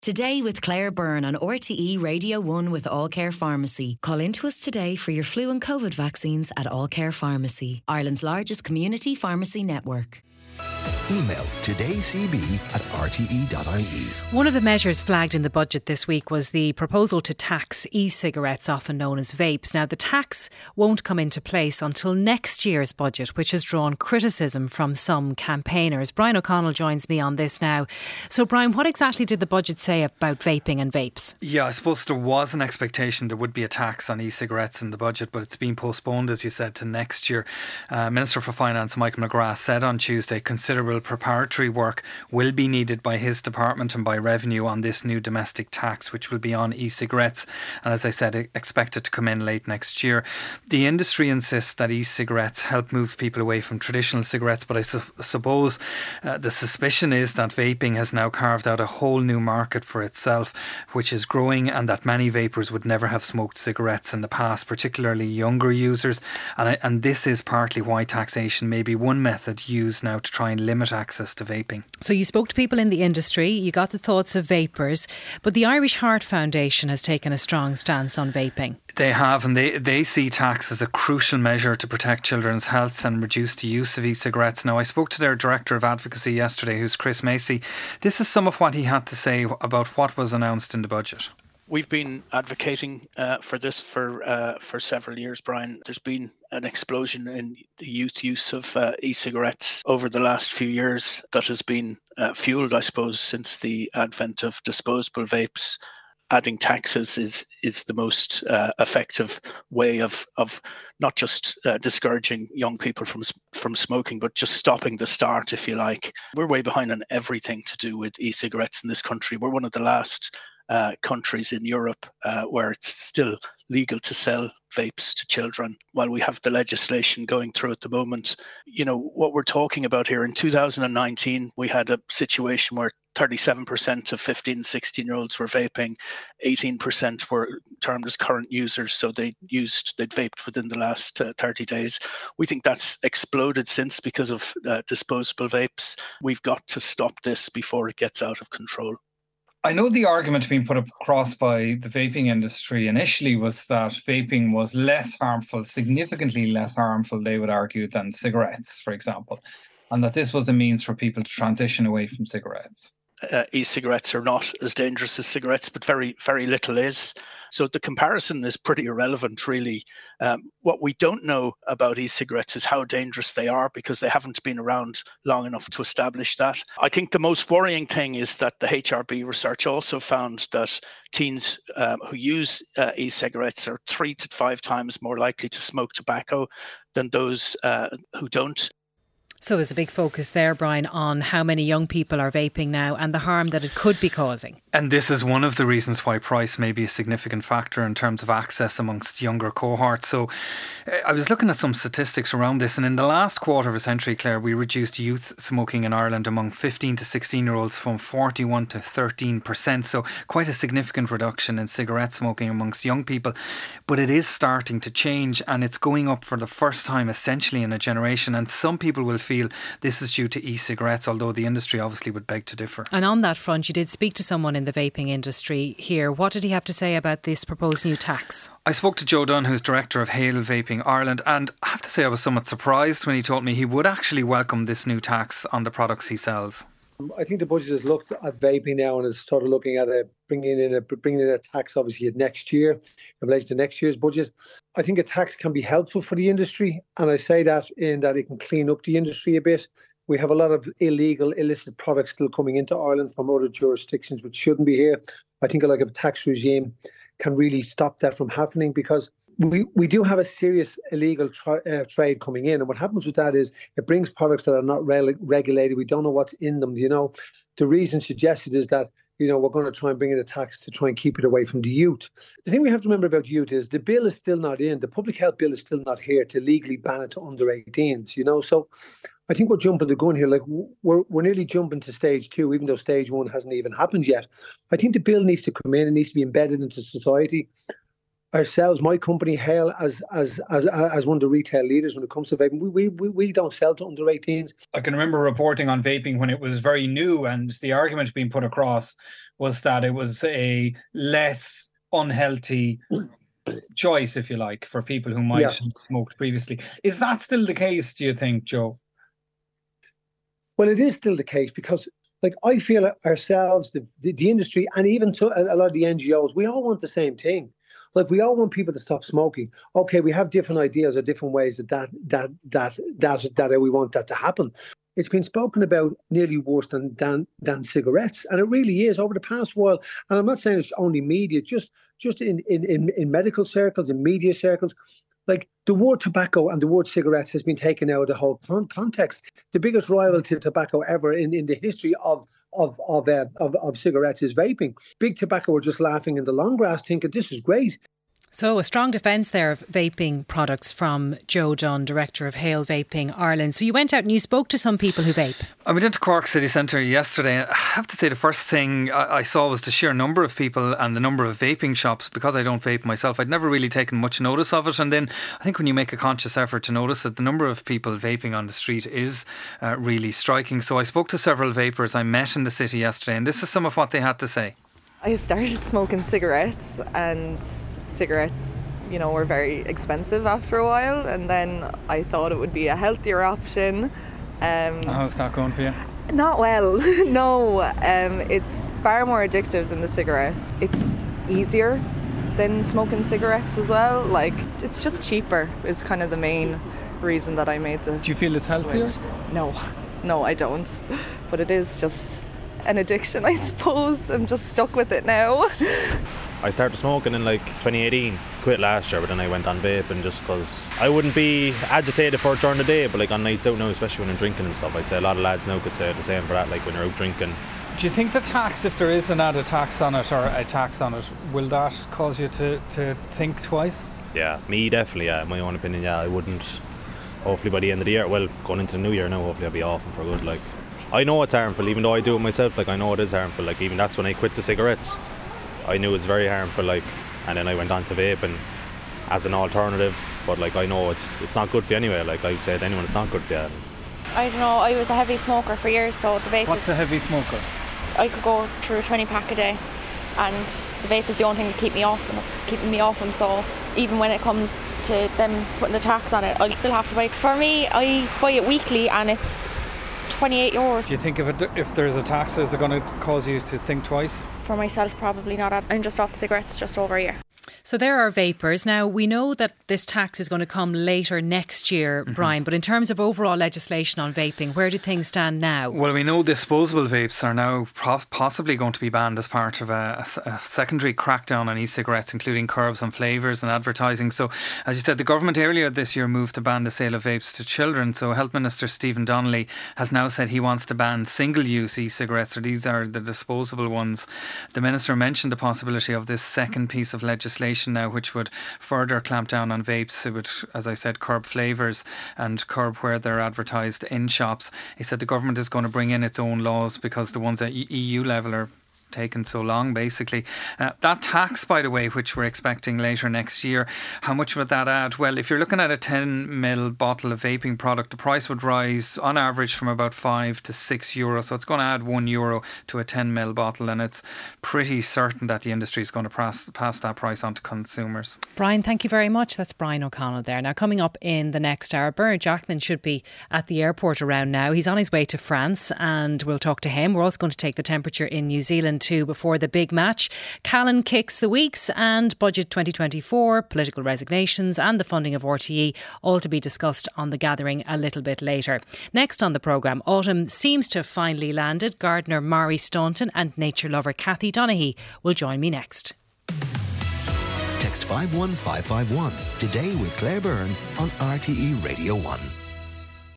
Today with Claire Byrne on RTE Radio 1 with All Care Pharmacy. Call into us today for your flu and COVID vaccines at All Care Pharmacy, Ireland's largest community pharmacy network. Email todayscb@rte.ie. One of the measures flagged in the budget this week was the proposal to tax e-cigarettes, often known as vapes. Now, the tax won't come into place until next year's budget, which has drawn criticism from some campaigners. Brian O'Connell joins me on this now. So, Brian, what exactly did the budget say about vaping and vapes? Yeah, I suppose there was an expectation there would be a tax on e-cigarettes in the budget, but it's been postponed, as you said, to next year. Minister for Finance Michael McGrath said on Tuesday considerable preparatory work will be needed by his department and by Revenue on this new domestic tax, which will be on e-cigarettes, and as I said, expected to come in late next year. The industry insists that e-cigarettes help move people away from traditional cigarettes, but I suppose the suspicion is that vaping has now carved out a whole new market for itself, which is growing, and that many vapers would never have smoked cigarettes in the past, particularly younger users, and this is partly why taxation may be one method used now to try and limit access to vaping. So you spoke to people in the industry, you got the thoughts of vapers, but the Irish Heart Foundation has taken a strong stance on vaping. They have, and they see tax as a crucial measure to protect children's health and reduce the use of e-cigarettes. Now, I spoke to their Director of Advocacy yesterday, who's Chris Macy. This is some of what he had to say about what was announced in the budget. We've been advocating for this for several years, Brian. There's been an explosion in the youth use of e-cigarettes over the last few years that has been fuelled, I suppose, since the advent of disposable vapes. Adding taxes is the most effective way of not just discouraging young people from smoking, but just stopping the start, if you like. We're way behind on everything to do with e-cigarettes in this country. We're one of the last countries in Europe where it's still legal to sell vapes to children, while we have the legislation going through at the moment. You know, what we're talking about here, in 2019, we had a situation where 37% of 15 and 16-year-olds were vaping, 18% were termed as current users, so they'd vaped within the last 30 days. We think that's exploded since because of disposable vapes. We've got to stop this before it gets out of control. I know the argument being put across by the vaping industry initially was that vaping was less harmful, significantly less harmful, they would argue, than cigarettes, for example, and that this was a means for people to transition away from cigarettes. E-cigarettes are not as dangerous as cigarettes, but very, very little is. So the comparison is pretty irrelevant, really. What we don't know about e-cigarettes is how dangerous they are, because they haven't been around long enough to establish that. I think the most worrying thing is that the HRB research also found that teens who use e-cigarettes are 3 to 5 times more likely to smoke tobacco than those who don't. So there's a big focus there, Brian, on how many young people are vaping now and the harm that it could be causing. And this is one of the reasons why price may be a significant factor in terms of access amongst younger cohorts. So I was looking at some statistics around this, and in the last quarter of a century, Claire, we reduced youth smoking in Ireland among 15 to 16-year-olds from 41 to 13%. So quite a significant reduction in cigarette smoking amongst young people. But it is starting to change, and it's going up for the first time essentially in a generation. And some people will feel this is due to e-cigarettes, although the industry obviously would beg to differ. And on that front, you did speak to someone in the vaping industry here. What did he have to say about this proposed new tax? I spoke to Joe Dunn, who's director of Hale Vaping Ireland, and I have to say I was somewhat surprised when he told me he would actually welcome this new tax on the products he sells. I think the budget has looked at vaping now and is sort of looking at bringing in a tax, obviously, at next year, in relation to next year's budget. I think a tax can be helpful for the industry, and I say that in that it can clean up the industry a bit. We have a lot of illicit products still coming into Ireland from other jurisdictions which shouldn't be here. I think a tax regime can really stop that from happening, because we do have a serious illegal trade coming in. And what happens with that is it brings products that are not regulated. We don't know what's in them. You know, the reason suggested is that, you know, we're going to try and bring in a tax to try and keep it away from the youth. The thing we have to remember about youth is the bill is still not in. The public health bill is still not here to legally ban it to under 18s, you know. So I think we're jumping the gun here. Like, we're nearly jumping to stage 2, even though stage 1 hasn't even happened yet. I think the bill needs to come in. It needs to be embedded into society. ourselves, my company, Hale, as one of the retail leaders when it comes to vaping, we don't sell to under 18s. I can remember reporting on vaping when it was very new, and the argument being put across was that it was a less unhealthy choice, if you like, for people who might have smoked previously. Is that still the case, do you think, Joe? Well, it is still the case because, like, I feel ourselves, the industry, and even a lot of the NGOs, we all want the same thing. Like, we all want people to stop smoking. Okay, we have different ideas or different ways that we want that to happen. It's been spoken about nearly worse than cigarettes, and it really is over the past while. And I'm not saying it's only media, just in medical circles, in media circles. Like, the word tobacco and the word cigarettes has been taken out of the whole context. The biggest rival to tobacco ever in the history of cigarettes is vaping. Big tobacco were just laughing in the long grass, thinking this is great. So a strong defence there of vaping products from Joe Dunn, Director of Hale Vaping Ireland. So you went out and you spoke to some people who vape. I went into Cork City Centre yesterday. I have to say the first thing I saw was the sheer number of people and the number of vaping shops. Because I don't vape myself, I'd never really taken much notice of it. And then I think when you make a conscious effort to notice it, the number of people vaping on the street is really striking. So I spoke to several vapers I met in the city yesterday, and this is some of what they had to say. I started smoking cigarettes, and cigarettes, were very expensive after a while, and then I thought it would be a healthier option. How's that going for you? Not well. No, it's far more addictive than the cigarettes. It's easier than smoking cigarettes as well. Like, it's just cheaper is kind of the main reason that I made the Do you feel it's healthier? switch. No, I don't. But it is just an addiction, I suppose. I'm just stuck with it now. I started smoking in 2018, quit last year, but then I went on vaping just because I wouldn't be agitated for it during the day, but on nights out now, especially when I'm drinking and stuff, I'd say a lot of lads now could say the same for that, when you're out drinking. Do you think the tax, if there is an added tax on it or a tax on it, will that cause you to think twice? Yeah, me definitely, in my own opinion, I wouldn't. Hopefully by the end of the year, well, going into the new year now, hopefully I'll be off and for good. I know it's harmful, even though I do it myself, I know it is harmful, even that's when I quit the cigarettes. I knew it was very harmful, and then I went on to vaping as an alternative, but I know it's not good for you anyway. I say to anyone, it's not good for you. I don't know, I was a heavy smoker for years, so the vape What's a heavy smoker? I could go through a 20 pack a day, and the vape is the only thing that keeping me off them, so even when it comes to them putting the tax on it, I'll still have to buy it. For me, I buy it weekly and it's €28. Do you think if there's a tax, is it going to cause you to think twice? For myself, probably not. I'm just off the cigarettes just over a year. So there are vapers. Now, we know that this tax is going to come later next year, Brian, but in terms of overall legislation on vaping, where do things stand now? Well, we know disposable vapes are now possibly going to be banned as part of a secondary crackdown on e-cigarettes, including curbs on flavours and advertising. So, as you said, the government earlier this year moved to ban the sale of vapes to children. So Health Minister Stephen Donnelly has now said he wants to ban single-use e-cigarettes, or these are the disposable ones. The Minister mentioned the possibility of this second piece of legislation now, which would further clamp down on vapes. It would, as I said, curb flavours and curb where they're advertised in shops. He said the government is going to bring in its own laws because the ones at EU level are taken so long, basically. That tax, by the way, which we're expecting later next year, how much would that add? Well, if you're looking at a 10ml bottle of vaping product, the price would rise on average from about €5 to €6. So it's going to add €1 to a 10ml bottle, and it's pretty certain that the industry is going to pass that price on to consumers. Brian, thank you very much. That's Brian O'Connell there. Now, coming up in the next hour, Bernard Jackman should be at the airport around now. He's on his way to France and we'll talk to him. We're also going to take the temperature in New Zealand too before the big match. Callan kicks the weeks and Budget 2024, political resignations and the funding of RTE, all to be discussed on The Gathering a little bit later. Next on the programme, autumn seems to have finally landed. Gardener Mari Staunton and nature lover Kathy Donaghy will join me next. Text 51551 today with Claire Byrne on RTE Radio 1.